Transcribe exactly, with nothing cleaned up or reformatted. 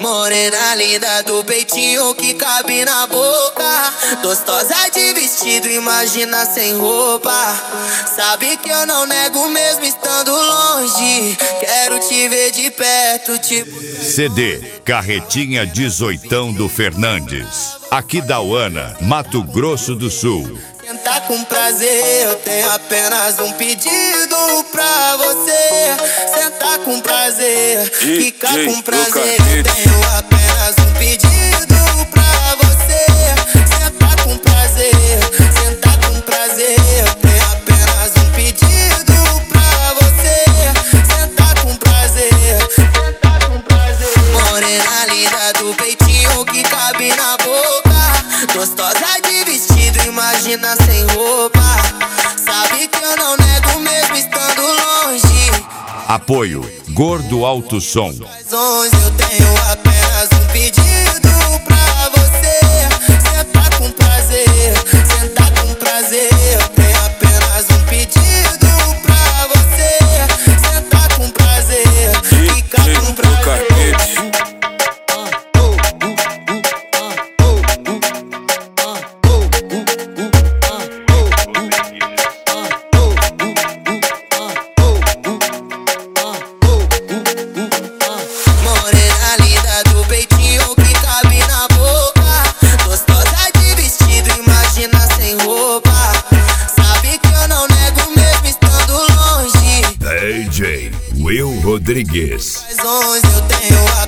Morena linda do peitinho que cabe na boca, gostosa de vestido, imagina sem roupa. Sabe que eu não nego mesmo estando longe, quero te ver de perto, tipo... C D Carretinha dezoitão do Fernandes, aqui da Uana, Mato Grosso do Sul. Sentar com prazer, eu tenho apenas um pedido pra você. Sentar com prazer, ficar com prazer, eu tenho apenas um pedido pra você. Sentar com prazer, sentar com prazer, eu tenho apenas um pedido pra você. Sentar com prazer, sentar com prazer. Morena linda do peitinho que cabe na boca, gostosa de vestido, imagina sem roupa. Sabe que eu não nego mesmo estando longe. Apoio Gordo Alto Som. Eu tenho apenas um pedido pra você. Sentar com prazer, sentar com prazer, eu tenho apenas um pedido pra você. Sentar com prazer, ficar com prazer. D J Will Rodrigues. Eu tenho